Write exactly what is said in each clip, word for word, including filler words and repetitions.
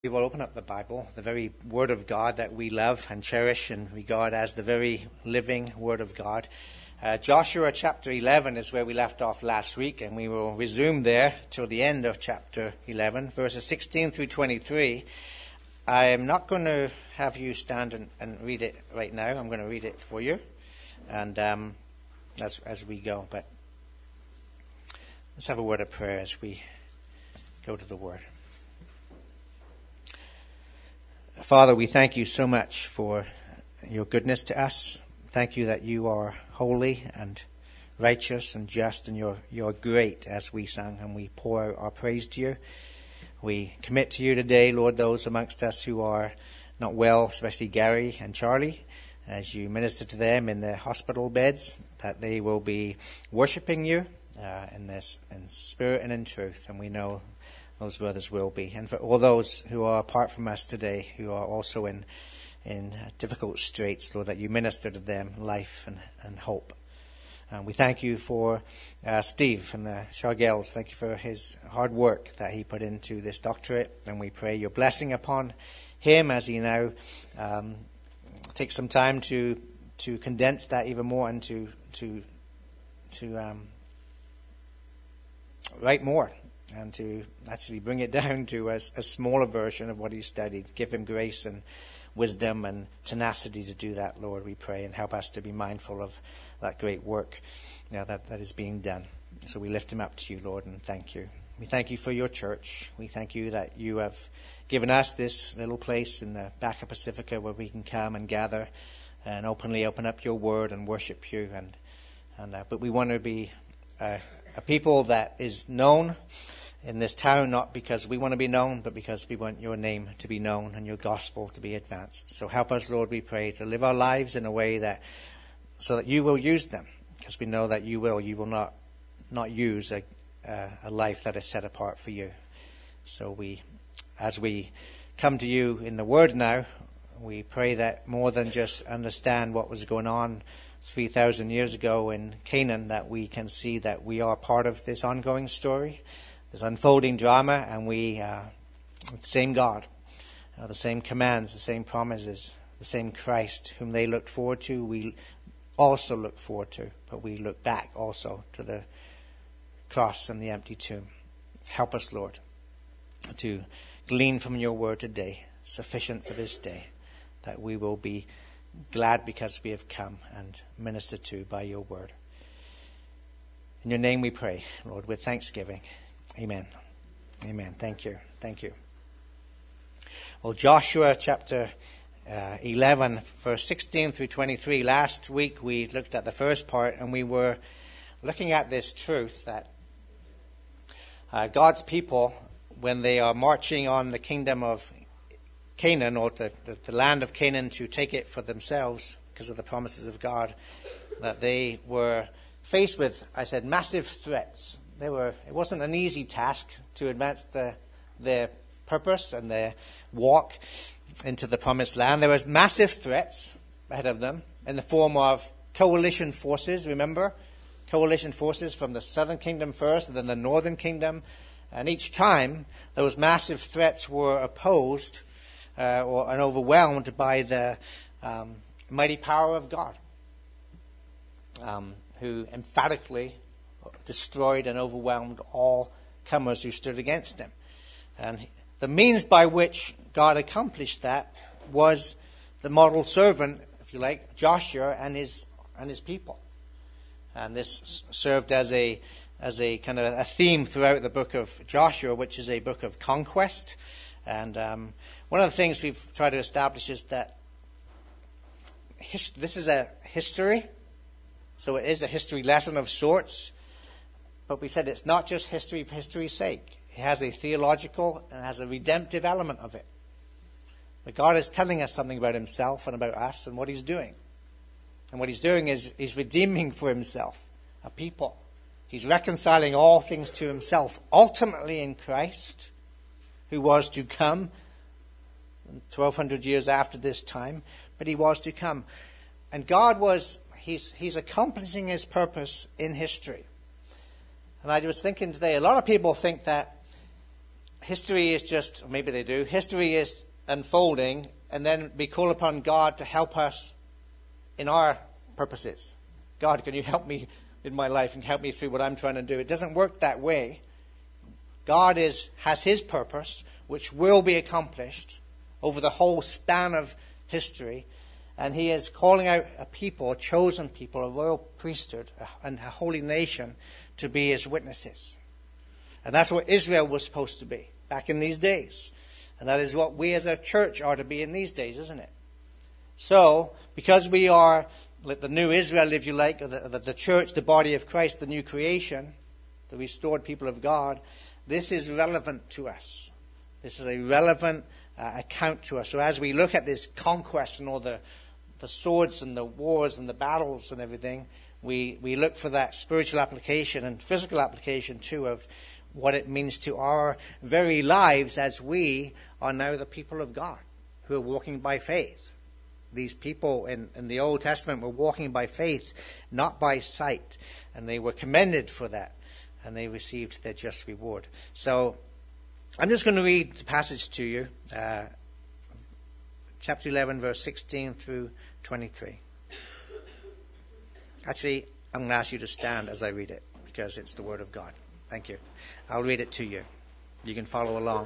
We will open up the Bible, the very Word of God that we love and cherish and regard as the very living Word of God. Uh, Joshua chapter eleven is where we left off last week, and we will resume there till the end of chapter eleven, verses sixteen through twenty-three. I am not going to have you stand and, and read it right now. I'm going to read it for you, and um, as, as we go. But let's have a word of prayer as we go to the Word. Father, we thank you so much for your goodness to us. Thank you that you are holy and righteous and just, and you're, you're great, as we sang, and we pour out our praise to you. We commit to you today, Lord, those amongst us who are not well, especially Gary and Charlie, as you minister to them in their hospital beds, that they will be worshipping you uh, in this in spirit and in truth, and we know those brothers will be. And for all those who are apart from us today, who are also in in difficult straits, Lord, that you minister to them life and, and hope. And we thank you for uh, Steve and the Shargels. Thank you for his hard work that he put into this doctorate. And we pray your blessing upon him as he now um, takes some time to to condense that even more and to, to, to um, write more, and to actually bring it down to a, a smaller version of what he studied. Give him grace and wisdom and tenacity to do that, Lord, we pray, and help us to be mindful of that great work you know, that, that is being done. So we lift him up to you, Lord, and thank you. We thank you for your church. We thank you that you have given us this little place in the back of Pacifica where we can come and gather and openly open up your word and worship you. And, and uh, but we want to be uh, a people that is known in this town, not because we want to be known, but because we want your name to be known and your gospel to be advanced. So help us, Lord, we pray, to live our lives in a way that, so that you will use them, because we know that you will. You will not not use a, uh, a life that is set apart for you. So we, as we come to you in the Word now, we pray that more than just understand what was going on three thousand years ago in Canaan, that we can see that we are part of this ongoing story, this unfolding drama, and we, uh, the same God, uh, the same commands, the same promises, the same Christ whom they looked forward to, we also look forward to, but we look back also to the cross and the empty tomb. Help us, Lord, to glean from your word today, sufficient for this day, that we will be glad because we have come and ministered to by your word. In your name we pray, Lord, with thanksgiving. Amen. Amen. Thank you. Thank you. Well, Joshua chapter uh, eleven, verse sixteen through twenty-three. Last week we looked at the first part, and we were looking at this truth that uh, God's people, when they are marching on the kingdom of Canaan, or the, the, the land of Canaan, to take it for themselves because of the promises of God, that they were faced with, I said, massive threats. They were. It wasn't an easy task to advance the, their purpose and their walk into the promised land. There was massive threats ahead of them in the form of coalition forces. Remember, coalition forces from the southern kingdom first, and then the northern kingdom. And each time those massive threats were opposed uh, or and overwhelmed by the um, mighty power of God, um, who emphatically destroyed and overwhelmed all comers who stood against him. And the means by which God accomplished that was the model servant, if you like, Joshua and his and his people. And this served as a as a kind of a theme throughout the book of Joshua, which is a book of conquest. And um, one of the things we've tried to establish is that his, this is a history, so it is a history lesson of sorts. But we said it's not just history for history's sake. It has a theological and has a redemptive element of it. But God is telling us something about himself and about us and what he's doing. And what he's doing is he's redeeming for himself a people. He's reconciling all things to himself, ultimately in Christ, who was to come twelve hundred years after this time, but he was to come. And God was, he's, he's accomplishing his purpose in history. And I was thinking today, a lot of people think that history is just, or maybe they do, history is unfolding, and then we call upon God to help us in our purposes. God, can you help me in my life and help me through what I'm trying to do? It doesn't work that way. God is has his purpose, which will be accomplished over the whole span of history. And he is calling out a people, a chosen people, a royal priesthood, and a holy nation to be his witnesses. And that's what Israel was supposed to be back in these days. And that is what we as a church are to be in these days, isn't it? So, because we are like the new Israel, if you like, or the, the, the church, the body of Christ, the new creation, the restored people of God, this is relevant to us. This is a relevant uh, account to us. So as we look at this conquest and all the, the swords and the wars and the battles and everything, we, we look for that spiritual application and physical application too of what it means to our very lives as we are now the people of God who are walking by faith. These people in, in the Old Testament were walking by faith, not by sight. And they were commended for that. And they received their just reward. So I'm just going to read the passage to you. Uh, chapter eleven, verse sixteen through twenty-three. Actually, I'm going to ask you to stand as I read it, because it's the Word of God. Thank you. I'll read it to you. You can follow along.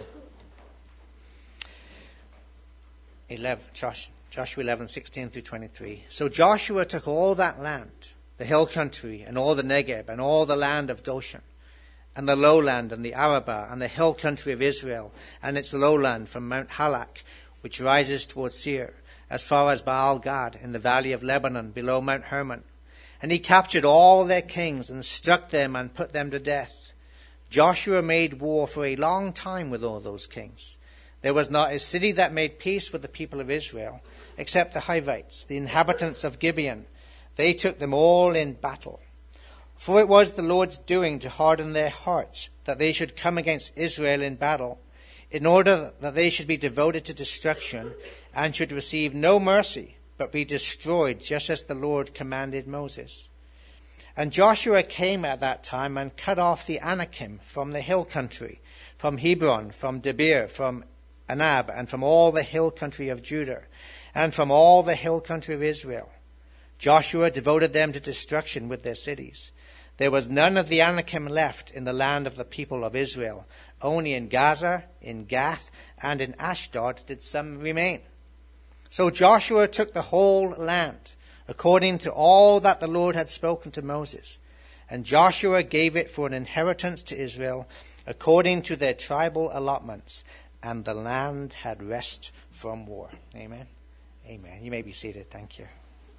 eleven, Joshua eleven, sixteen through twenty-three. So Joshua took all that land, the hill country, and all the Negeb, and all the land of Goshen, and the lowland, and the Arabah, and the hill country of Israel, and its lowland from Mount Halak, which rises towards Seir, as far as Baal Gad, in the valley of Lebanon, below Mount Hermon. And he captured all their kings, and struck them, and put them to death. Joshua made war for a long time with all those kings. There was not a city that made peace with the people of Israel, except the Hivites, the inhabitants of Gibeon. They took them all in battle. For it was the Lord's doing to harden their hearts, that they should come against Israel in battle, in order that they should be devoted to destruction, and should receive no mercy, but be destroyed, just as the Lord commanded Moses. And Joshua came at that time and cut off the Anakim from the hill country, from Hebron, from Debir, from Anab, and from all the hill country of Judah, and from all the hill country of Israel. Joshua devoted them to destruction with their cities. There was none of the Anakim left in the land of the people of Israel. Only in Gaza, in Gath, and in Ashdod did some remain. So Joshua took the whole land, according to all that the Lord had spoken to Moses. And Joshua gave it for an inheritance to Israel, according to their tribal allotments. And the land had rest from war. Amen. Amen. You may be seated. Thank you.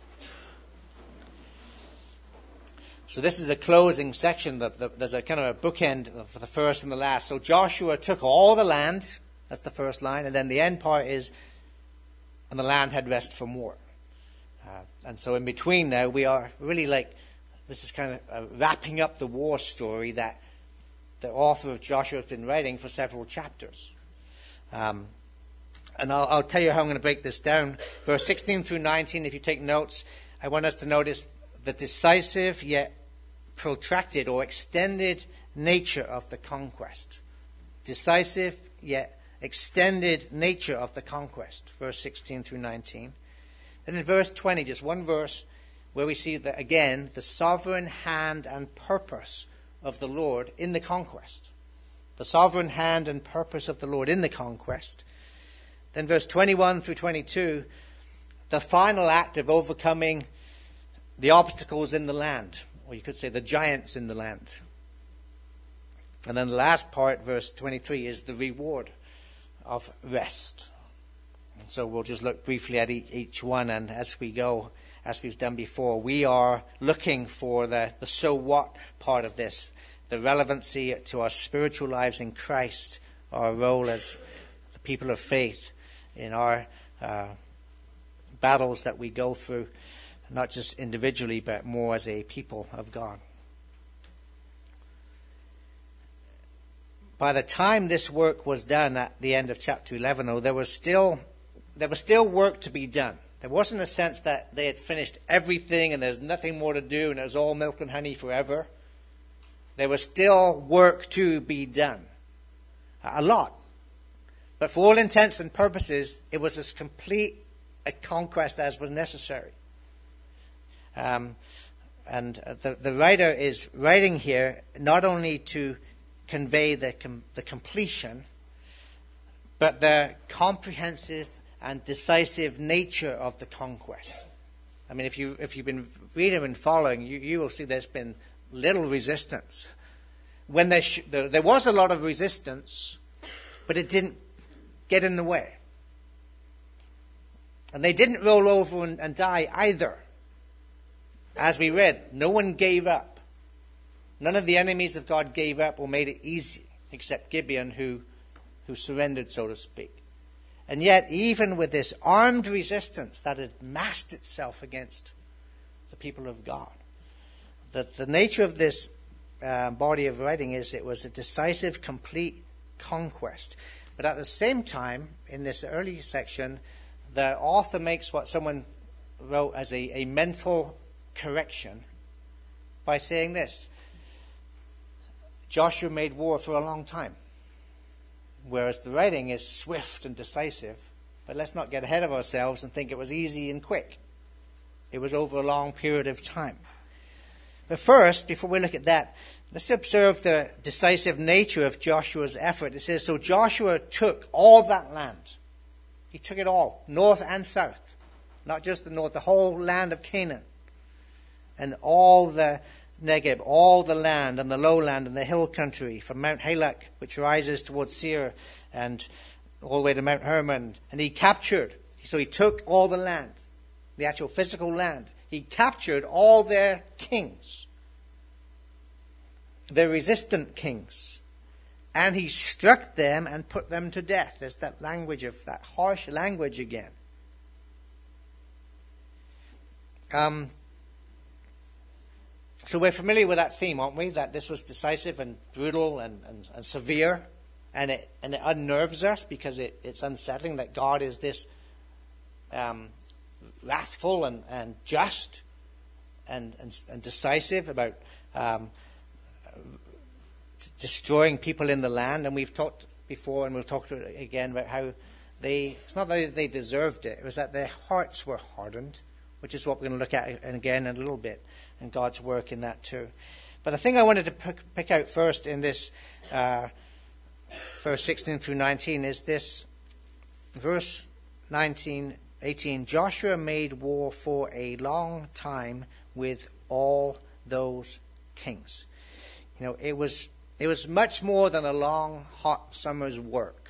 So this is a closing section. There's a kind of a bookend for the first and the last. So Joshua took all the land. That's the first line. And then the end part is, and the land had rest from war. Uh, and so in between now, we are really like, this is kind of uh, wrapping up the war story that the author of Joshua has been writing for several chapters. Um, and I'll, I'll tell you how I'm going to break this down. Verse sixteen through nineteen, if you take notes, I want us to notice the decisive yet protracted or extended nature of the conquest. Decisive yet extended nature of the conquest. Verse sixteen through nineteen. And in verse twenty, just one verse, where we see that again, the sovereign hand and purpose of the Lord in the conquest. The sovereign hand and purpose of the Lord in the conquest. Then verse twenty-one through twenty-two, the final act of overcoming the obstacles in the land, or you could say the giants in the land. And then the last part, verse twenty-three, is the reward of rest. And so we'll just look briefly at each one, and as we go, as we've done before, we are looking for the, the so what part of this, the relevancy to our spiritual lives in Christ, our role as the people of faith in our uh, battles that we go through, not just individually, but more as a people of God. By the time this work was done at the end of chapter eleven, though, there was still there was still work to be done. There wasn't a sense that they had finished everything and there's nothing more to do and it was all milk and honey forever. There was still work to be done. a lot. But for all intents and purposes, it was as complete a conquest as was necessary. Um, and the, the writer is writing here not only to convey the com- the completion, but the comprehensive and decisive nature of the conquest. I mean, if you if you've been reading and following, you, you will see there's been little resistance. When there, sh- there there was a lot of resistance, but it didn't get in the way, and they didn't roll over and, and die either. As we read, no one gave up. None of the enemies of God gave up or made it easy, except Gibeon, who who surrendered, so to speak. And yet, even with this armed resistance that had massed itself against the people of God, that the nature of this uh, body of writing is it was a decisive, complete conquest. But at the same time, in this early section, the author makes what someone wrote as a, a mental correction by saying this: Joshua made war for a long time, whereas the writing is swift and decisive. But let's not get ahead of ourselves and think it was easy and quick. It was over a long period of time. But first, before we look at that, let's observe the decisive nature of Joshua's effort. It says, so Joshua took all that land. He took it all, north and south. Not just the north, the whole land of Canaan. And all the Negeb, all the land and the lowland and the hill country, from Mount Halak, which rises towards Seir, and all the way to Mount Hermon. And he captured, so he took all the land, the actual physical land. He captured all their kings, their resistant kings, and he struck them and put them to death. There's that language of that harsh language again. Um. So we're familiar with that theme, aren't we? That this was decisive and brutal and, and, and severe, and it and it unnerves us because it, it's unsettling that God is this um, wrathful and, and just and, and, and decisive about um, destroying people in the land. And we've talked before, and we'll talk again about how they, it's not that they deserved it, it was that their hearts were hardened, which is what we're going to look at again in a little bit. And God's work in that too. But the thing I wanted to pick, pick out first in this uh, verse sixteen through nineteen is this verse nineteen, eighteen. Joshua made war for a long time with all those kings. You know, it was it was much more than a long, hot summer's work.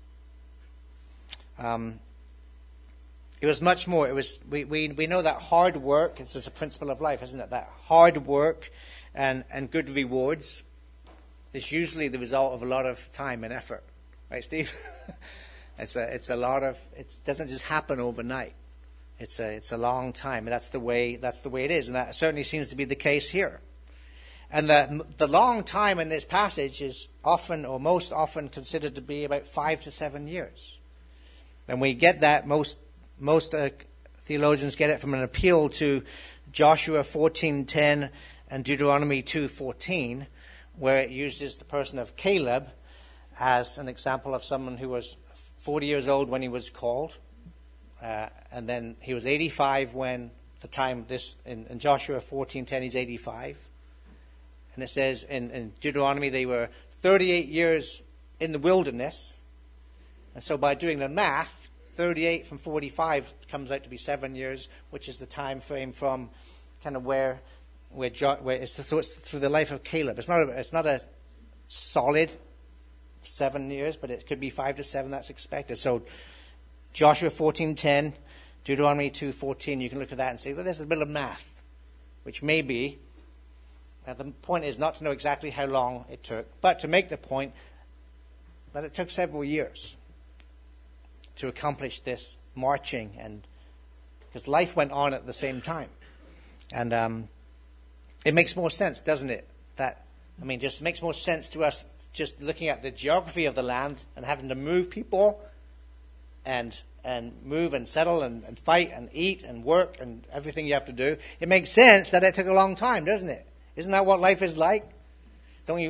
Um, It was much more. It was we, we, we know that hard work, it's just a principle of life, isn't it? That hard work and, and good rewards is usually the result of a lot of time and effort. Right, Steve? it's a it's a lot of it doesn't just happen overnight. It's a it's a long time, and that's the way that's the way it is, and that certainly seems to be the case here. And the the long time in this passage is often or most often considered to be about five to seven years. And we get that most Most uh, theologians get it from an appeal to Joshua fourteen ten and Deuteronomy two fourteen, where it uses the person of Caleb as an example of someone who was forty years old when he was called, uh, and then he was eighty-five when the time this in, in Joshua fourteen ten he's eighty-five, and it says in, in Deuteronomy they were thirty-eight years in the wilderness, and so by doing the math, thirty-eight from forty-five comes out to be seven years, which is the time frame from kind of where, where, where it's, so it's through the life of Caleb. It's not a, it's not a solid seven years, but it could be five to seven. That's expected. So Joshua fourteen ten, Deuteronomy two fourteen. You can look at that and say, well, there's a bit of math, which may be. Uh, the point is not to know exactly how long it took, but to make the point that it took several years to accomplish this marching, and because life went on at the same time. And um, it makes more sense, doesn't it? That, I mean, just makes more sense to us just looking at the geography of the land and having to move people and and move and settle and, and fight and eat and work and everything you have to do. It makes sense that it took a long time, doesn't it? Isn't that what life is like? Don't you,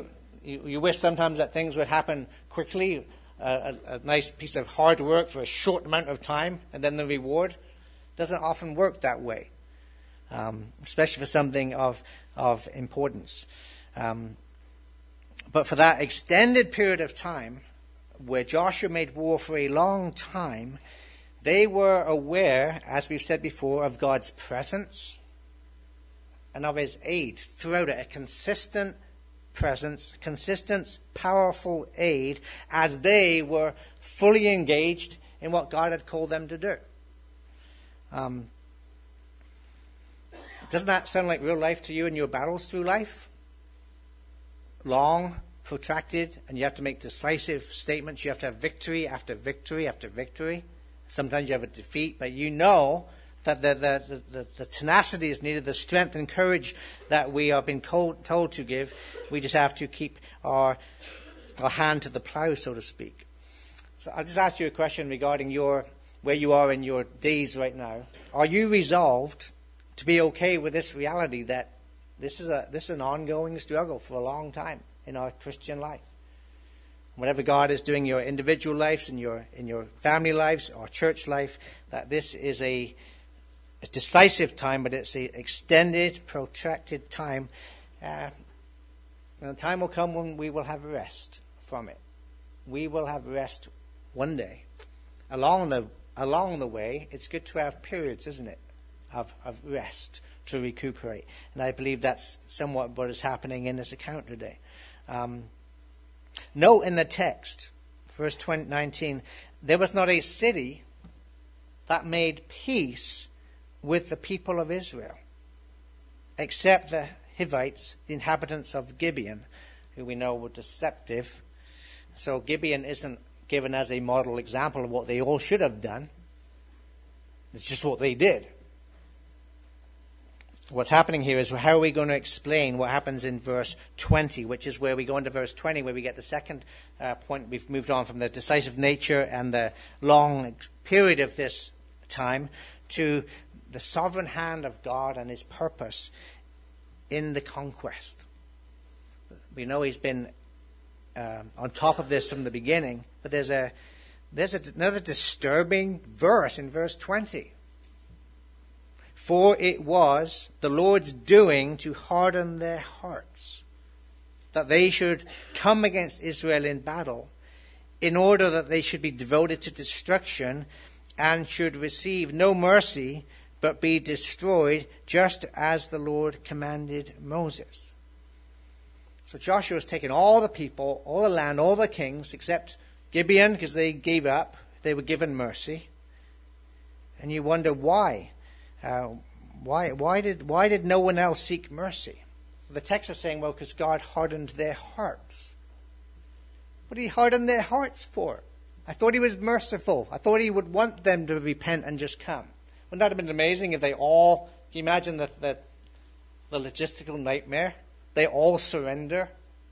you, you wish sometimes that things would happen quickly, uh, a, a nice piece of hard work for a short amount of time, and then the reward. Doesn't often work that way, um, especially for something of of importance. Um, but for that extended period of time, where Joshua made war for a long time, they were aware, as we've said before, of God's presence and of his aid throughout it, a consistent presence, consistent, powerful aid, as they were fully engaged in what God had called them to do. Um, doesn't that sound like real life to you in your battles through life? Long, protracted, and you have to make decisive statements. You have to have victory after victory after victory. Sometimes you have a defeat, but you know that the, the, the, the tenacity is needed, the strength and courage that we have been told, told to give. We just have to keep our, our hand to the plow, so to speak. So I'll just ask you a question regarding your where you are in your days right now. Are you resolved to be okay with this reality that this is a this is an ongoing struggle for a long time in our Christian life? Whatever God is doing in your individual lives, in your in your family lives, or church life, that this is a, a decisive time, but it's an extended, protracted time. Uh, and the time will come when we will have rest from it. We will have rest one day. Along the along the way, it's good to have periods, isn't it, of, of rest to recuperate. And I believe that's somewhat what is happening in this account today. Um, note in the text, verse nineteen, there was not a city that made peace with the people of Israel, except the Hivites, the inhabitants of Gibeon, who we know were deceptive. So Gibeon isn't given as a model example of what they all should have done. It's just what they did. What's happening here is, how are we going to explain what happens in verse twenty, which is where we go into verse twenty, where we get the second uh, point. We've moved on from the decisive nature and the long period of this time to the sovereign hand of God and his purpose in the conquest. We know he's been um, on top of this from the beginning, but there's a there's a, another disturbing verse in verse twenty. For it was the Lord's doing to harden their hearts, that they should come against Israel in battle, in order that they should be devoted to destruction and should receive no mercy, but be destroyed, just as the Lord commanded Moses. So Joshua has taken all the people, all the land, all the kings, except Gibeon, because they gave up. They were given mercy. And you wonder why. Uh, why, why did, why did no one else seek mercy? The text is saying, well, because God hardened their hearts. What did he harden their hearts for? I thought he was merciful. I thought he would want them to repent and just come. Wouldn't that have been amazing if they all, can you imagine the, the, the logistical nightmare? They all surrender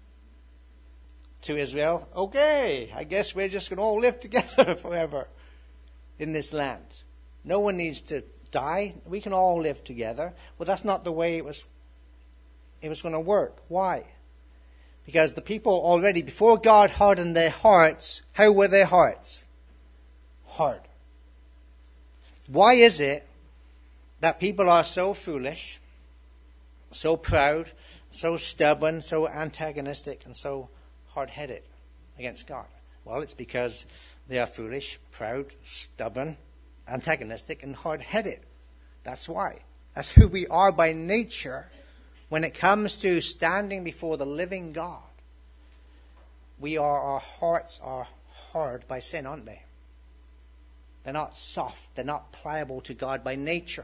to Israel. Okay, I guess we're just going to all live together forever in this land. No one needs to die. We can all live together. Well, that's not the way it was it was going to work. Why? Because the people already, before God hardened their hearts, how were their hearts? Hard. Why is it that people are so foolish, so proud, so stubborn, so antagonistic, and so hard-headed against God? Well, it's because they are foolish, proud, stubborn, antagonistic, and hard-headed. That's why. That's who we are by nature when it comes to standing before the living God. We are, our hearts are hard by sin, aren't they? They're not soft. They're not pliable to God by nature.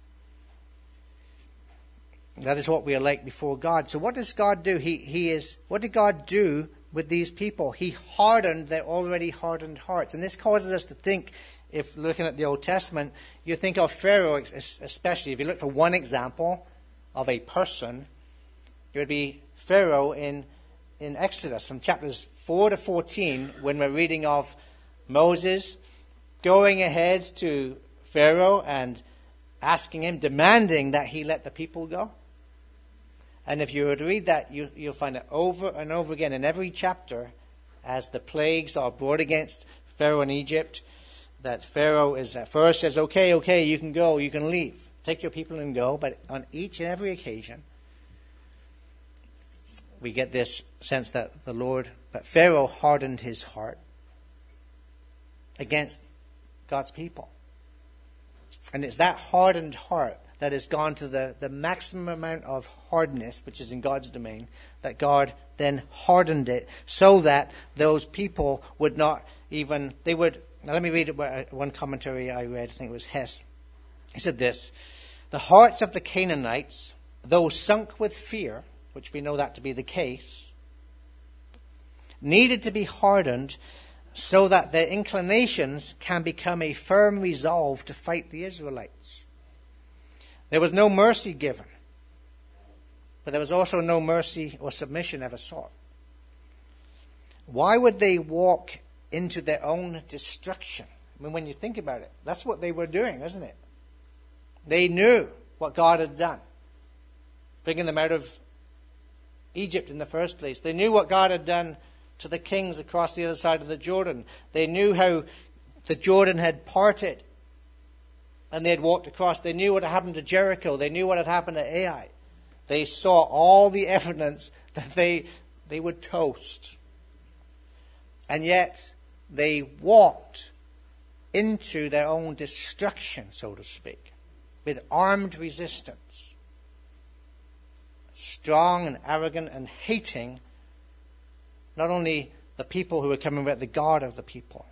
That is what we are like before God. So what does God do? He, he is, what did God do with these people? He hardened their already hardened hearts. And this causes us to think, if looking at the Old Testament, you think of Pharaoh, especially. If you look for one example of a person, it would be Pharaoh in, in Exodus, from chapters four to fourteen, when we're reading of Moses going ahead to Pharaoh and asking him, demanding that he let the people go. And if you were to read that, you, you'll find it over and over again in every chapter as the plagues are brought against Pharaoh in Egypt, that Pharaoh is at first says, okay, okay, you can go, you can leave. Take your people and go. But on each and every occasion, we get this sense that the Lord, that Pharaoh hardened his heart against God's people. And it's that hardened heart that has gone to the, the maximum amount of hardness, which is in God's domain, that God then hardened it so that those people would not even, they would, now let me read it, one commentary I read, I think it was Hess. He said this, the hearts of the Canaanites, though sunk with fear, which we know that to be the case, needed to be hardened so that their inclinations can become a firm resolve to fight the Israelites. There was no mercy given, but there was also no mercy or submission ever sought. Why would they walk into their own destruction? I mean, when you think about it, that's what they were doing, isn't it? They knew what God had done, bringing them out of Egypt in the first place. They knew what God had done to the kings across the other side of the Jordan. They knew how the Jordan had parted and they had walked across. They knew what had happened to Jericho. They knew what had happened to Ai. They saw all the evidence that they, they would toast. And yet they walked into their own destruction, so to speak, with armed resistance. Strong and arrogant and hating not only the people who were coming, but the God of the people.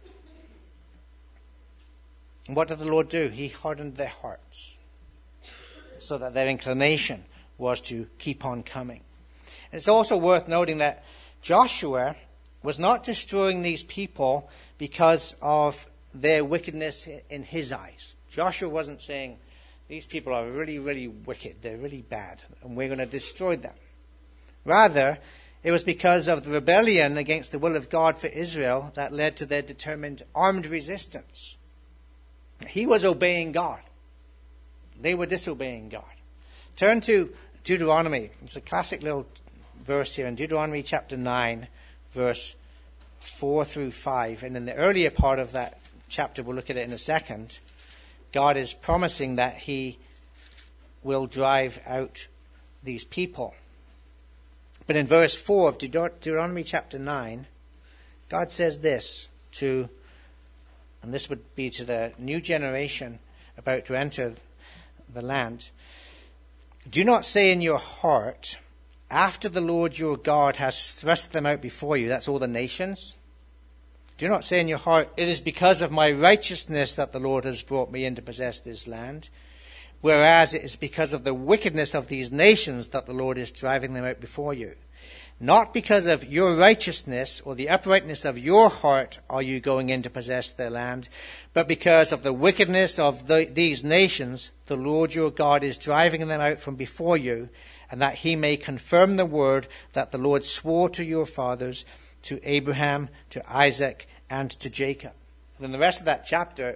And what did the Lord do? He hardened their hearts so that their inclination was to keep on coming. And it's also worth noting that Joshua was not destroying these people because of their wickedness in his eyes. Joshua wasn't saying, these people are really, really wicked. They're really bad, and we're going to destroy them. Rather, it was because of the rebellion against the will of God for Israel that led to their determined armed resistance. He was obeying God. They were disobeying God. Turn to Deuteronomy. It's a classic little verse here in Deuteronomy chapter nine, verse four through five. And in the earlier part of that chapter, we'll look at it in a second, God is promising that he will drive out these people. But in verse four of Deuteronomy chapter nine, God says this to, and this would be to the new generation about to enter the land. Do not say in your heart, after the Lord your God has thrust them out before you, that's all the nations. Do not say in your heart, it is because of my righteousness that the Lord has brought me in to possess this land, whereas it is because of the wickedness of these nations that the Lord is driving them out before you. Not because of your righteousness or the uprightness of your heart are you going in to possess their land, but because of the wickedness of the, these nations, the Lord your God is driving them out from before you, and that he may confirm the word that the Lord swore to your fathers, to Abraham, to Isaac, and to Jacob. And then the rest of that chapter,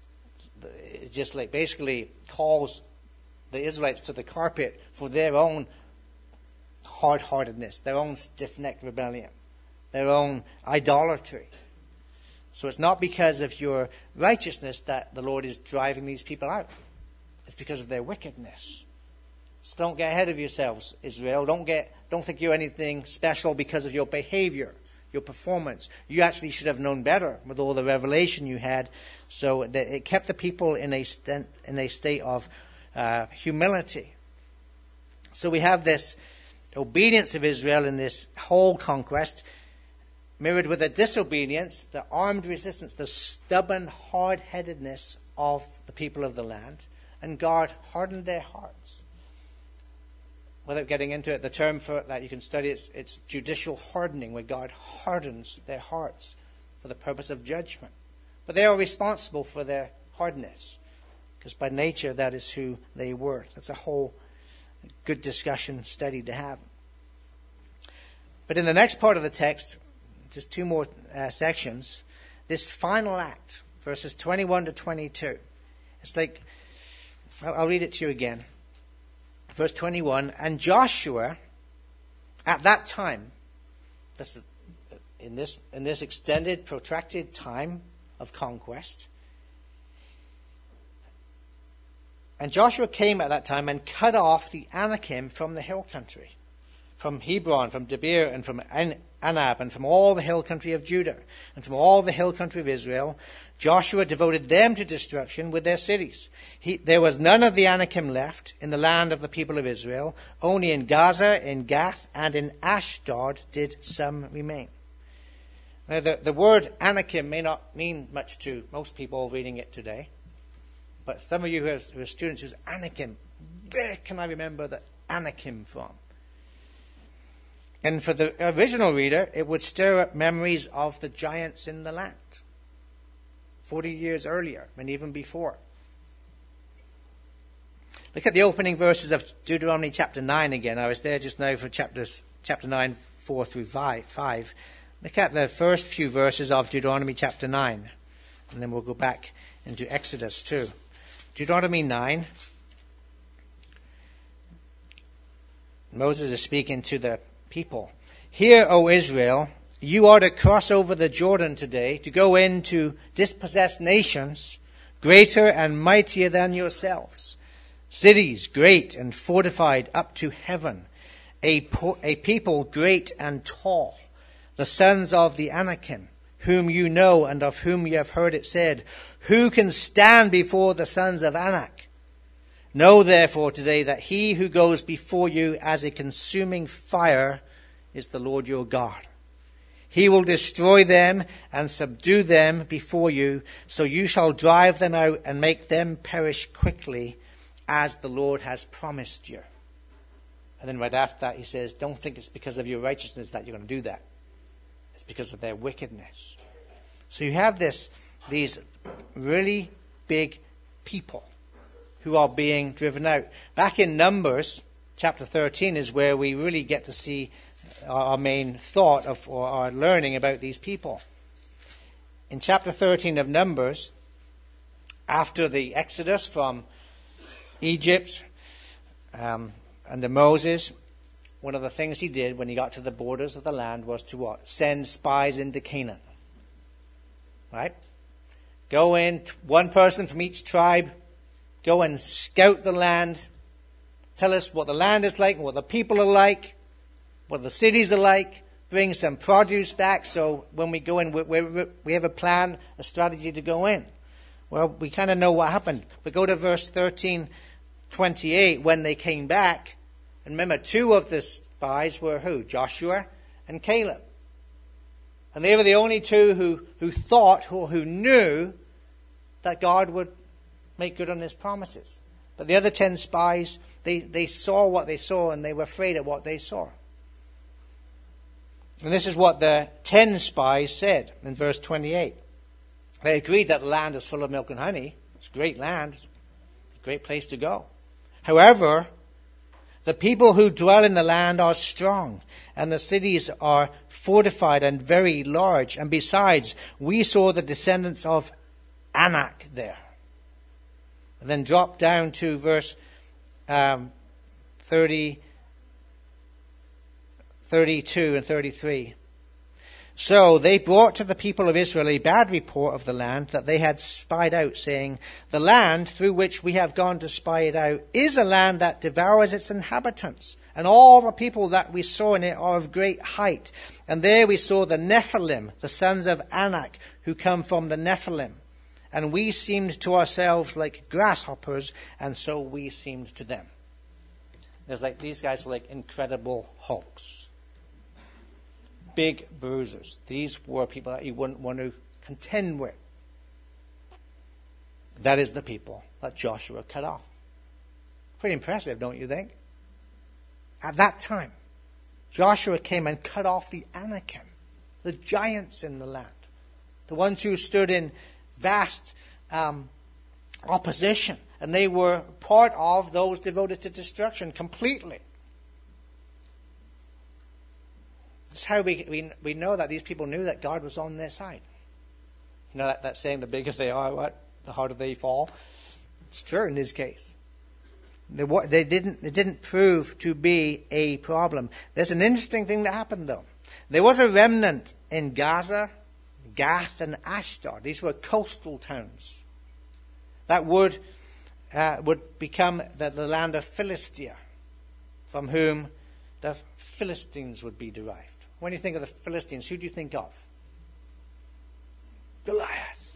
it just like basically calls the Israelites to the carpet for their own hard-heartedness, their own stiff-necked rebellion, their own idolatry. So it's not because of your righteousness that the Lord is driving these people out. It's because of their wickedness. So don't get ahead of yourselves, Israel. Don't get, don't think you're anything special because of your behavior, your performance. You actually should have known better with all the revelation you had. So that it kept the people in a st- in a state of uh, humility. So we have this obedience of Israel in this whole conquest, mirrored with the disobedience, the armed resistance, the stubborn hard-headedness of the people of the land. And God hardened their hearts. Without getting into it, the term for that you can study, it's, it's judicial hardening, where God hardens their hearts for the purpose of judgment. But they are responsible for their hardness, because by nature that is who they were. That's a whole good discussion study to have. But in the next part of the text, just two more uh, sections, this final act, verses twenty-one to twenty-two, it's like, I'll, I'll read it to you again. verse twenty-one, and Joshua, at that time, this is in this in this extended, protracted time of conquest, and Joshua came at that time and cut off the Anakim from the hill country, from Hebron, from Debir, and from Anab, and from all the hill country of Judah, and from all the hill country of Israel. Joshua devoted them to destruction with their cities. He, there was none of the Anakim left in the land of the people of Israel. Only in Gaza, in Gath, and in Ashdod did some remain. Now, the, the word Anakim may not mean much to most people reading it today. But some of you who are, who are students who's Anakim, where can I remember the Anakim from? And for the original reader, it would stir up memories of the giants in the land. Forty years earlier, and even before. Look at the opening verses of Deuteronomy chapter nine again. I was there just now for chapters, chapter nine, four through five. Look at the first few verses of Deuteronomy chapter nine. And then we'll go back into Exodus too. Deuteronomy nine. Moses is speaking to the people. Hear, O Israel, you are to cross over the Jordan today to go in to dispossess nations greater and mightier than yourselves, cities great and fortified up to heaven, a, po- a people great and tall, the sons of the Anakim, whom you know and of whom you have heard it said, who can stand before the sons of Anak? Know therefore today that he who goes before you as a consuming fire is the Lord your God. He will destroy them and subdue them before you, so you shall drive them out and make them perish quickly, as the Lord has promised you. And then right after that he says, don't think it's because of your righteousness that you're going to do that. It's because of their wickedness. So you have this, these really big people who are being driven out. Back in Numbers, chapter thirteen is where we really get to see our main thought of or our learning about these people. In chapter thirteen of Numbers, after the Exodus from Egypt um, under Moses, one of the things he did when he got to the borders of the land was to what? Send spies into Canaan. Right? Go in, one person from each tribe, go and scout the land. Tell us what the land is like, what the people are like, what the cities are like. Bring some produce back so when we go in, we, we, we have a plan, a strategy to go in. Well, we kind of know what happened. But go to verse thirteen twenty-eight, when they came back. And remember, two of the spies were who? Joshua and Caleb. And they were the only two who, who thought or who knew that God would make good on his promises. But the other ten spies, they, they saw what they saw and they were afraid of what they saw. And this is what the ten spies said in verse twenty-eight. They agreed that the land is full of milk and honey. It's a great land. It's a great place to go. However, the people who dwell in the land are strong, and the cities are fortified and very large. And besides, we saw the descendants of Anak there. And then drop down to verse um, thirty, thirty-two and thirty-three. So they brought to the people of Israel a bad report of the land that they had spied out, saying, the land through which we have gone to spy it out is a land that devours its inhabitants. And all the people that we saw in it are of great height. And there we saw the Nephilim, the sons of Anak, who come from the Nephilim. And we seemed to ourselves like grasshoppers, and so we seemed to them. There's like, these guys were like incredible hulks. Big bruisers. These were people that you wouldn't want to contend with. That is the people that Joshua cut off. Pretty impressive, don't you think? At that time, Joshua came and cut off the Anakim, the giants in the land, the ones who stood in vast um, opposition, and they were part of those devoted to destruction completely. That's how we, we we know that these people knew that God was on their side. You know that, that saying, the bigger they are, what, the harder they fall? It's true in this case. They, they didn't, it didn't prove to be a problem. There's an interesting thing that happened though. There was a remnant in Gaza, Gath, and Ashdod. These were coastal towns that would uh, would become the, the land of Philistia, from whom the Philistines would be derived. When you think of the Philistines, who do you think of? Goliath.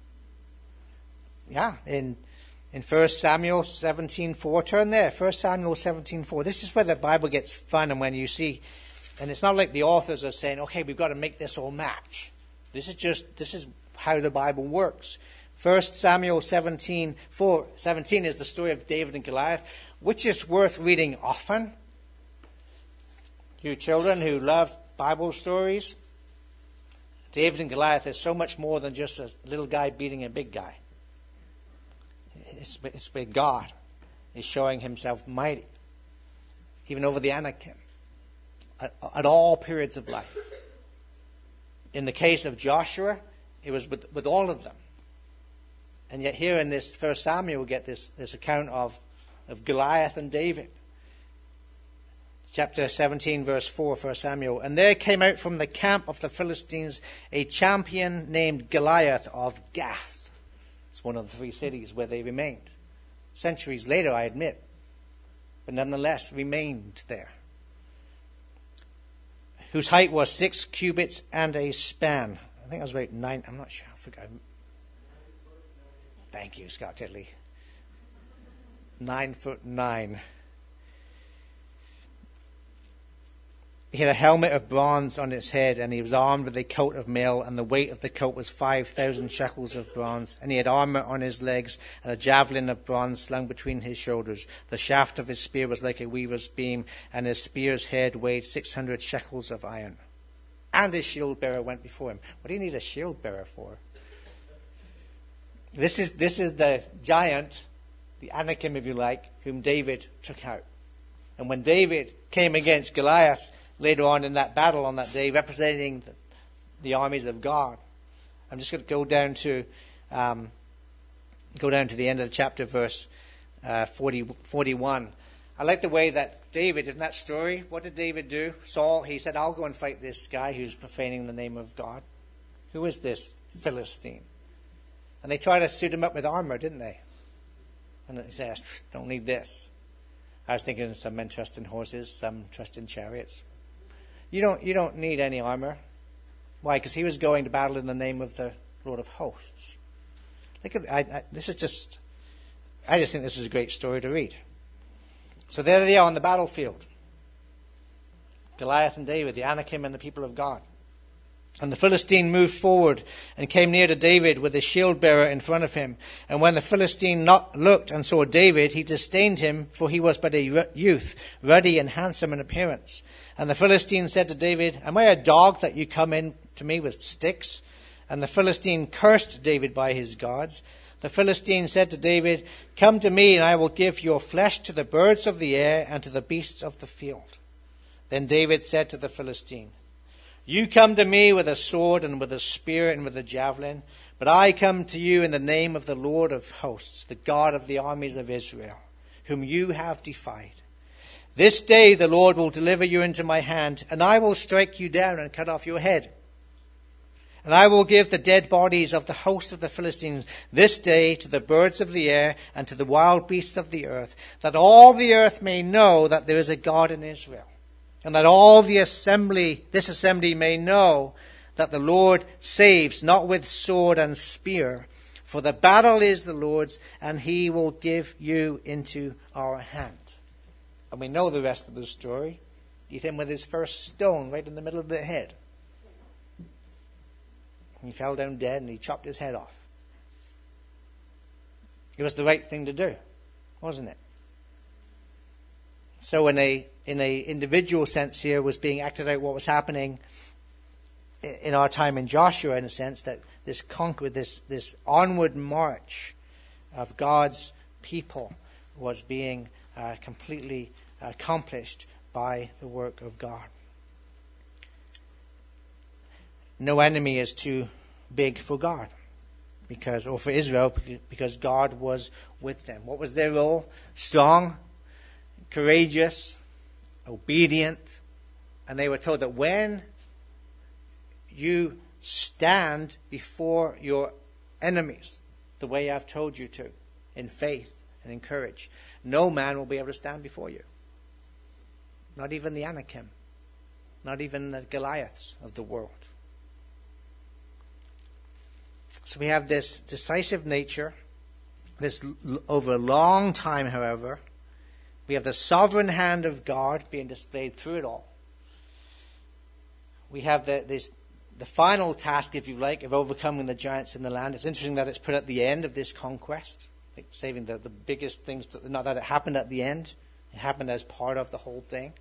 Yeah, in in First Samuel seventeen four, turn there. First Samuel seventeen four. This is where the Bible gets fun, and when you see, and it's not like the authors are saying, okay, we've got to make this all match. This is just, this is how the Bible works. First Samuel seventeen four, seventeen is the story of David and Goliath, which is worth reading often. You children who love Bible stories, David and Goliath is so much more than just a little guy beating a big guy. It's, it's where God is showing himself mighty, even over the Anakim, at, at all periods of life. In the case of Joshua, it was with, with all of them. And yet here in this First Samuel, we get this, this account of, of Goliath and David. Chapter seventeen, verse four, First Samuel. And there came out from the camp of the Philistines a champion named Goliath of Gath. It's one of the three cities where they remained. Centuries later, I admit. But nonetheless, remained there. Whose height was six cubits and a span. I think it was about nine. I'm not sure. I forgot. Thank you, Scott Titley. Nine foot nine. He had a helmet of bronze on his head, and he was armed with a coat of mail, and the weight of the coat was five thousand shekels of bronze. And he had armor on his legs, and a javelin of bronze slung between his shoulders. The shaft of his spear was like a weaver's beam, and his spear's head weighed six hundred shekels of iron. And his shield bearer went before him. What do you need a shield bearer for? This is, this is the giant, the Anakim, if you like, whom David took out. And when David came against Goliath, later on in that battle on that day, representing the, the armies of God. I'm just going to go down to um, go down to the end of the chapter, verse uh, forty, forty-one. I like the way that David, in that story, what did David do? Saul, he said, I'll go and fight this guy who's profaning the name of God. Who is this Philistine? And they tried to suit him up with armor, didn't they? And he says, don't need this. I was thinking some men trust in horses, some trust in chariots. You don't, you don't need any armor. Why? Because he was going to battle in the name of the Lord of hosts. Look at, I, I, this is just, I just think this is a great story to read. So there they are on the battlefield. Goliath and David, the Anakim and the people of God. And the Philistine moved forward and came near to David with his shield bearer in front of him. And when the Philistine not looked and saw David, he disdained him, for he was but a youth, ruddy and handsome in appearance. And the Philistine said to David, am I a dog that you come in to me with sticks? And the Philistine cursed David by his gods. The Philistine said to David, come to me, and I will give your flesh to the birds of the air and to the beasts of the field. Then David said to the Philistine, you come to me with a sword and with a spear and with a javelin, but I come to you in the name of the Lord of hosts, the God of the armies of Israel, whom you have defied. This day the Lord will deliver you into my hand, and I will strike you down and cut off your head. And I will give the dead bodies of the host of the Philistines this day to the birds of the air and to the wild beasts of the earth, that all the earth may know that there is a God in Israel. And that all the assembly, this assembly may know that the Lord saves, not with sword and spear, for the battle is the Lord's, and he will give you into our hand. And we know the rest of the story. Hit him with his first stone right in the middle of the head. He fell down dead, and he chopped his head off. It was the right thing to do, wasn't it? So in a in a individual sense here was being acted out what was happening in our time in Joshua, in a sense that this conquer, this this onward march of God's people was being uh, completely accomplished by the work of God. No enemy is too big for God. because, or for Israel, because God was with them. What was their role? Strong, courageous, obedient. And they were told that when you stand before your enemies, the way I've told you to, in faith and in courage, no man will be able to stand before you. Not even the Anakim. Not even the Goliaths of the world. So we have this decisive nature. This over a long time, however, we have the sovereign hand of God being displayed through it all. We have the, this, the final task, if you like, of overcoming the giants in the land. It's interesting that it's put at the end of this conquest, like saving the, the biggest things. To, not that it happened at the end. It happened as part of the whole thing.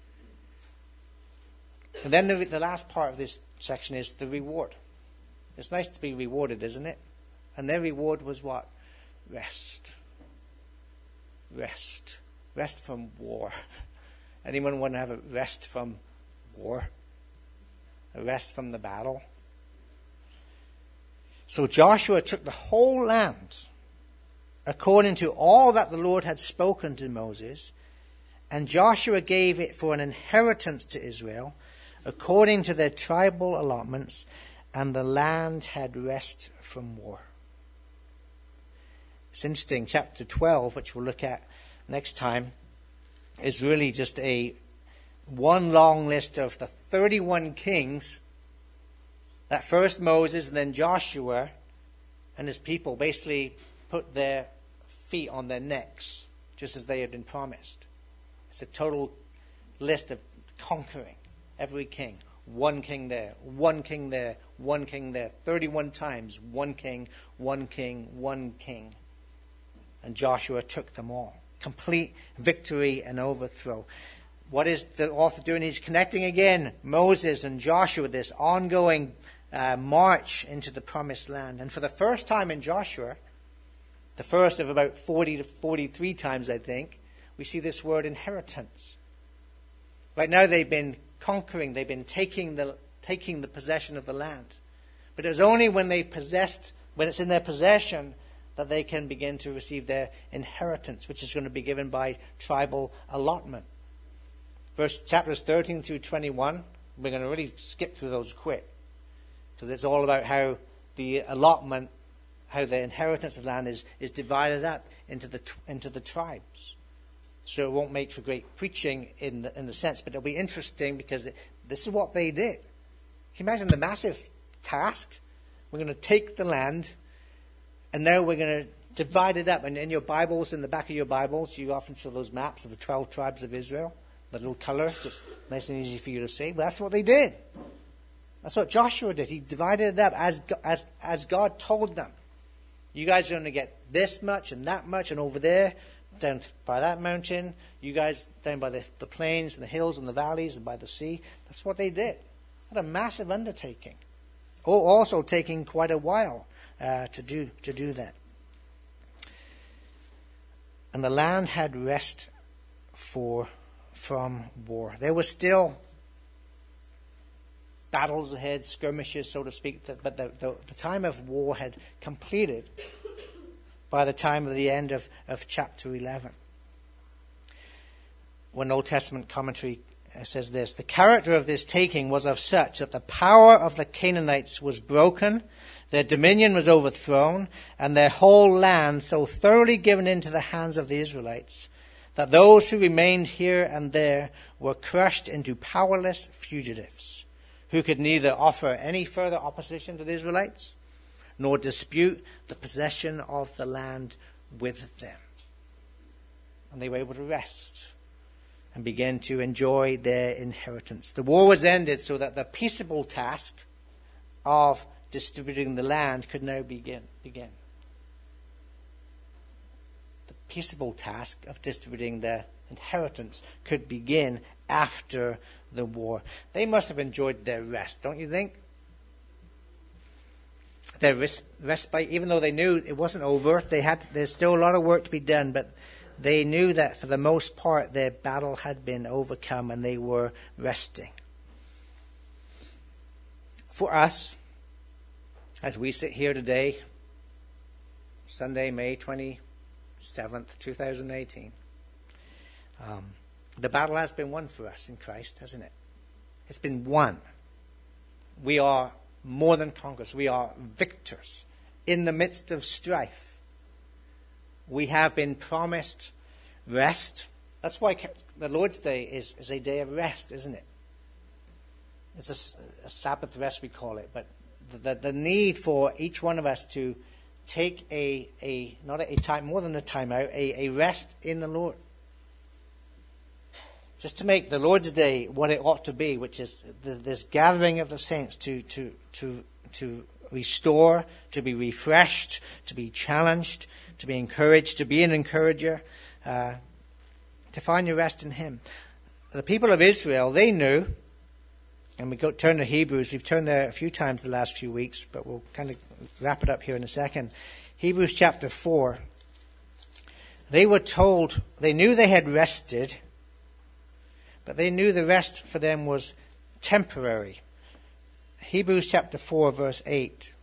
And then the, the last part of this section is the reward. It's nice to be rewarded, isn't it? And their reward was what? Rest. Rest. Rest from war. Anyone want to have a rest from war? A rest from the battle? So Joshua took the whole land according to all that the Lord had spoken to Moses, and Joshua gave it for an inheritance to Israel according to their tribal allotments, and the land had rest from war. It's interesting, chapter twelve, which we'll look at next time, is really just a one long list of the thirty-one kings that first Moses and then Joshua and his people basically put their feet on their necks, just as they had been promised. It's a total list of conquering every king. One king there, one king there, one king there. thirty-one times, one king, one king, one king. And Joshua took them all. Complete victory and overthrow. What is the author doing? He's connecting again Moses and Joshua, this ongoing uh, march into the promised land. And for the first time in Joshua, the first of about forty to forty-three times, I think, we see this word inheritance. Right now they've been conquering, they've been taking the taking the possession of the land. But it was only when they possessed, when it's in their possession, that they can begin to receive their inheritance, which is going to be given by tribal allotment. Verse chapters thirteen through twenty-one, we're going to really skip through those quick, because it's all about how the allotment, how the inheritance of land is, is divided up into the into the tribes. So it won't make for great preaching in the, in the sense, but it'll be interesting because it, this is what they did. Can you imagine the massive task? We're going to take the land, and now we're going to divide it up. And in your Bibles, in the back of your Bibles, you often see those maps of the twelve tribes of Israel. The little colours, just nice and easy for you to see. But that's what they did. That's what Joshua did. He divided it up as as as God told them. You guys are going to get this much and that much, and over there, down by that mountain, you guys down by the, the plains and the hills and the valleys and by the sea. That's what they did. What a massive undertaking. Oh, also taking quite a while uh, to do to do that. And the land had rest for from war. There were still battles ahead, skirmishes, so to speak, but the, the, the time of war had completed by the time of the end of, of chapter eleven. One Old Testament commentary says this: the character of this taking was of such that the power of the Canaanites was broken, their dominion was overthrown, and their whole land so thoroughly given into the hands of the Israelites that those who remained here and there were crushed into powerless fugitives, who could neither offer any further opposition to the Israelites, nor dispute the possession of the land with them. And they were able to rest and begin to enjoy their inheritance. The war was ended so that the peaceable task of distributing the land could now begin. begin. The peaceable task of distributing the inheritance could begin after the war. They must have enjoyed their rest, don't you think? Their res- respite, even though they knew it wasn't over, they had there's still a lot of work to be done, but they knew that for the most part their battle had been overcome and they were resting. For us, as we sit here today, Sunday, May twenty-seventh, twenty eighteen. Um, the battle has been won for us in Christ, hasn't it? It's been won. We are more than conquerors. We are victors in the midst of strife. We have been promised rest. That's why the Lord's Day is, is a day of rest, isn't it? It's a, a Sabbath rest, we call it. But the, the need for each one of us to take a, a not a, a time, more than a time out, a, a rest in the Lord. Just to make the Lord's Day what it ought to be, which is the, this gathering of the saints to, to, to, to restore, to be refreshed, to be challenged, to be encouraged, to be an encourager, uh, to find your rest in Him. The people of Israel, they knew, and we go turn to Hebrews. We've turned there a few times the last few weeks, but we'll kind of wrap it up here in a second. Hebrews chapter four. They were told, they knew they had rested, but they knew the rest for them was temporary. Hebrews chapter four, verse eight.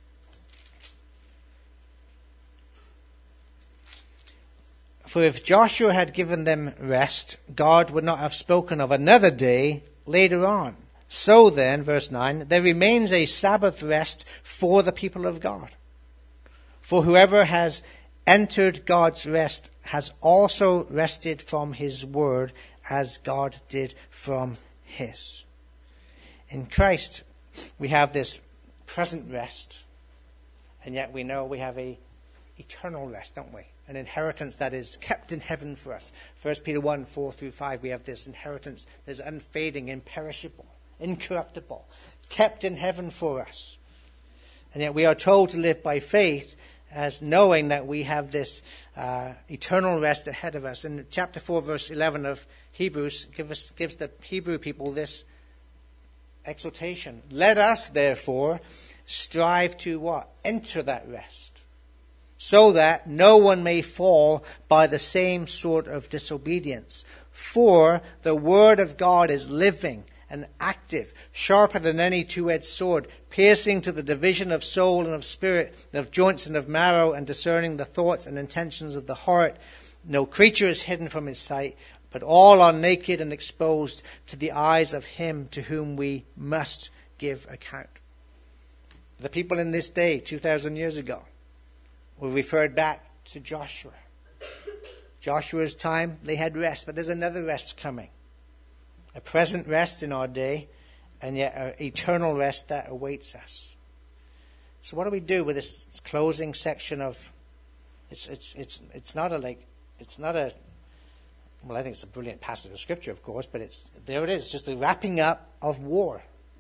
For if Joshua had given them rest, God would not have spoken of another day later on. So then, verse nine, there remains a Sabbath rest for the people of God. For whoever has entered God's rest has also rested from His word, as God did from His. In Christ, we have this present rest, and yet we know we have a eternal rest, don't we? An inheritance that is kept in heaven for us. First Peter one, four through five, we have this inheritance that is unfading, imperishable, incorruptible, kept in heaven for us. And yet we are told to live by faith, as knowing that we have this uh, eternal rest ahead of us. And chapter four, verse eleven of Hebrews give us, gives the Hebrew people this exhortation. Let us, therefore, strive to what? Enter that rest, so that no one may fall by the same sort of disobedience. For the word of God is living and active, sharper than any two-edged sword, piercing to the division of soul and of spirit, and of joints and of marrow, and discerning the thoughts and intentions of the heart. No creature is hidden from His sight, but all are naked and exposed to the eyes of Him to whom we must give account. The people in this day, two thousand years ago, were referred back to Joshua. Joshua's time, they had rest, but there's another rest coming. A present rest in our day, and yet an eternal rest that awaits us. So what do we do with this closing section of? It's it's it's it's not a like it's not a. Well, I think it's a brilliant passage of scripture, of course, but it's there. It is just a wrapping up of war.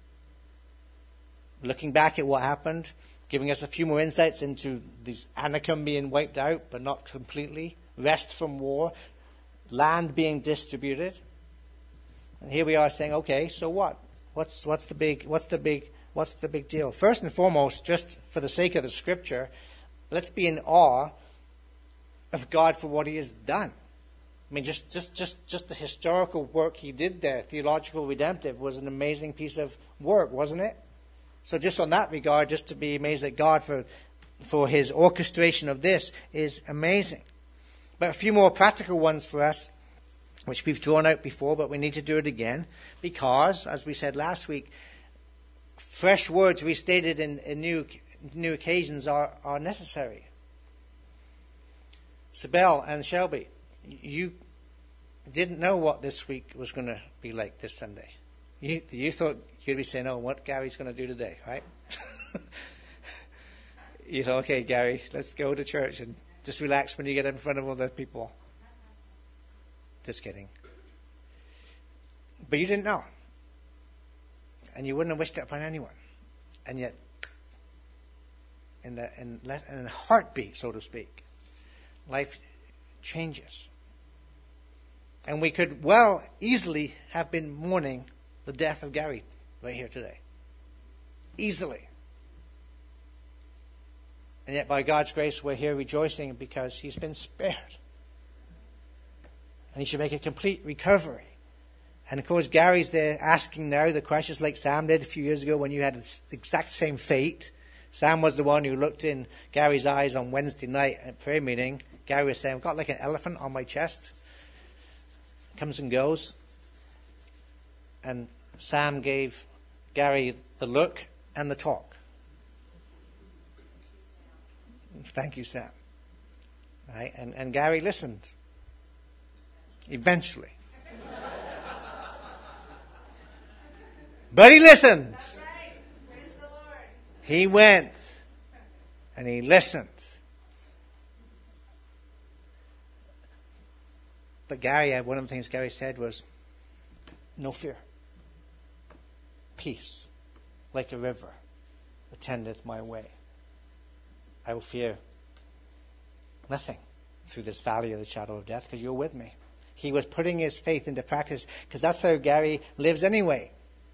Looking back at what happened, giving us a few more insights into these Anakim being wiped out, but not completely. Rest from war, land being distributed. And here we are saying, okay, so what? What's what's the big what's the big what's the big deal? First and foremost, just for the sake of the scripture, let's be in awe of God for what He has done. I mean, just just just just the historical work He did there, theological redemptive, was an amazing piece of work, wasn't it? So just on that regard, just to be amazed at God for for His orchestration of this is amazing. But a few more practical ones for us, which we've drawn out before, but we need to do it again, because, as we said last week, fresh words restated in, in new new occasions are, are necessary. Sibel and Shelby, you didn't know what this week was going to be like this Sunday. You, you thought you'd be saying, oh, what Gary's going to do today, right? You thought, okay, Gary, let's go to church and just relax when you get in front of other people. Just kidding. But you didn't know. And you wouldn't have wished it upon anyone. And yet, in, the, in, in a heartbeat, so to speak, life changes. And we could well easily have been mourning the death of Gary right here today. Easily. And yet by God's grace we're here rejoicing because he's been spared. And he should make a complete recovery. And of course Gary's there asking now the questions like Sam did a few years ago when you had the exact same fate. Sam was the one who looked in Gary's eyes on Wednesday night at prayer meeting. Gary was saying, I've got like an elephant on my chest. Comes and goes. And Sam gave Gary the look and the talk. Thank you, Sam. Right? And, and Gary listened. Eventually. But he listened. He went and he listened. But Gary, one of the things Gary said was, no fear. Peace, like a river, attendeth my way. I will fear nothing through this valley of the shadow of death, because you're with me. He was putting his faith into practice, because that's how Gary lives anyway.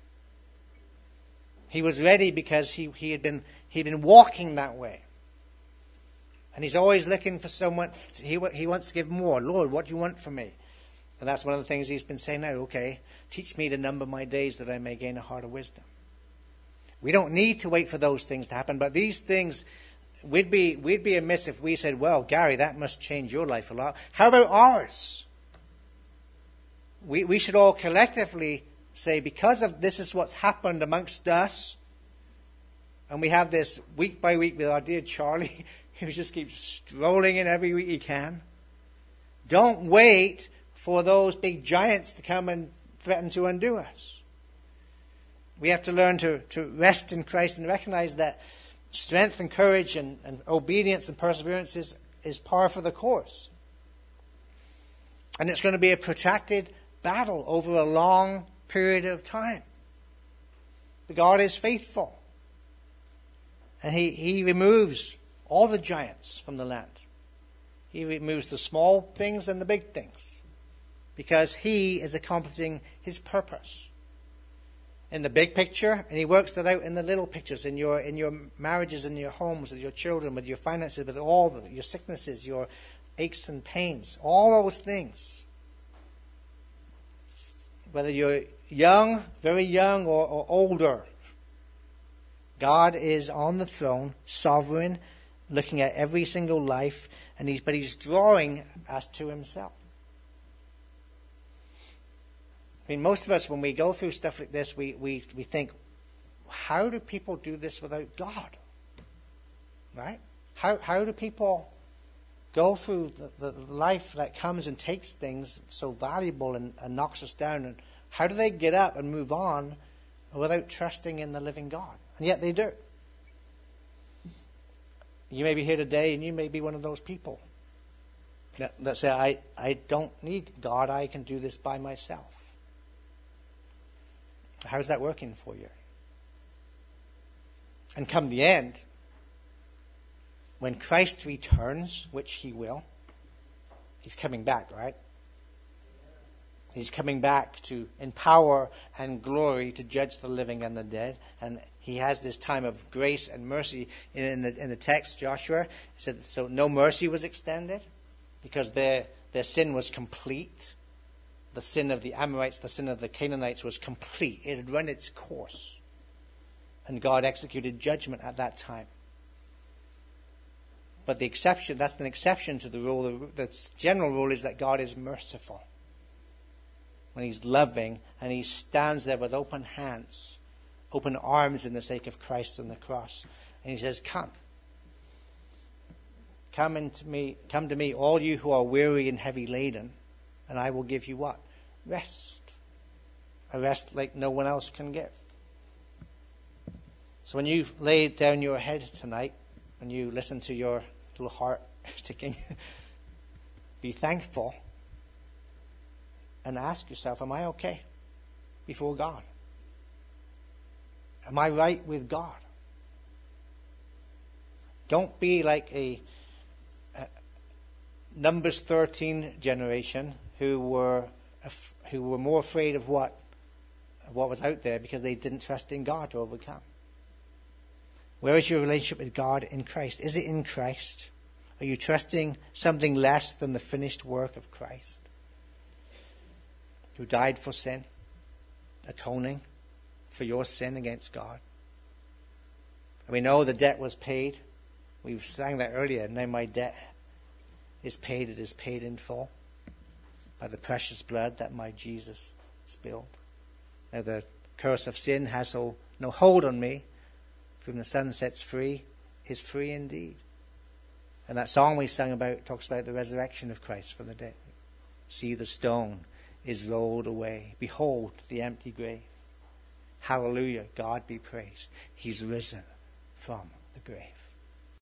He was ready because he, he had been he'd been walking that way. And he's always looking for someone. He, he wants to give more. Lord, what do you want from me? And that's one of the things he's been saying now. Okay, teach me to number my days that I may gain a heart of wisdom. We don't need to wait for those things to happen. But these things, we'd be, we'd be amiss if we said, well, Gary, that must change your life a lot. How about ours? We, we should all collectively say, because of this is what's happened amongst us, and we have this week by week with our dear Charlie, who just keeps strolling in every week he can. Don't wait for those big giants to come and threaten to undo us. We have to learn to, to rest in Christ and recognize that strength and courage and, and obedience and perseverance is, is par for the course. And it's going to be a protracted battle over a long period of time. But God is faithful. And he, he removes all the giants from the land. He removes the small things and the big things, because he is accomplishing his purpose in the big picture, and he works that out in the little pictures, in your in your marriages, in your homes, with your children, with your finances, with all the, your sicknesses, your aches and pains, all those things. Whether you're young, very young, or, or older, God is on the throne, sovereign, looking at every single life, and he's but he's drawing us to himself. I mean, most of us, when we go through stuff like this, we, we, we think, how do people do this without God? Right? How how do people go through the, the life that comes and takes things so valuable and, and knocks us down? And how do they get up and move on without trusting in the living God? And yet they do. You may be here today and you may be one of those people that, that say, I, I don't need God, I can do this by myself. How's that working for you? And come the end, when Christ returns, which he will, he's coming back, right? He's coming back to in power and glory to judge the living and the dead. And he has this time of grace and mercy in, in, the, in the text, Joshua. He said, so no mercy was extended because their, their sin was complete. The sin of the Amorites, the sin of the Canaanites was complete. It had run its course. And God executed judgment at that time. But the exception, that's an exception to the rule. The, the general rule is that God is merciful. When he's loving, and he stands there with open hands, open arms in the sake of Christ on the cross. And he says, come. Come into me, come to me, all you who are weary and heavy laden, and I will give you what? Rest. A rest like no one else can give. So when you lay down your head tonight, when you listen to your little heart ticking, be thankful and ask yourself, am I okay before God? Am I right with God? Don't be like a, a Numbers thirteen generation who were who were more afraid of what what was out there because they didn't trust in God to overcome. Where is your relationship with God in Christ? Is it in Christ? Are you trusting something less than the finished work of Christ, who died for sin, atoning for your sin against God? And we know the debt was paid. We've sang that earlier. Now my debt is paid. It is paid in full by the precious blood that my Jesus spilled. Now the curse of sin has no hold on me. Whom the Son sets free is free indeed. And that song we sang about talks about the resurrection of Christ from the dead. See, the stone is rolled away. Behold the empty grave. Hallelujah, God be praised. He's risen from the grave.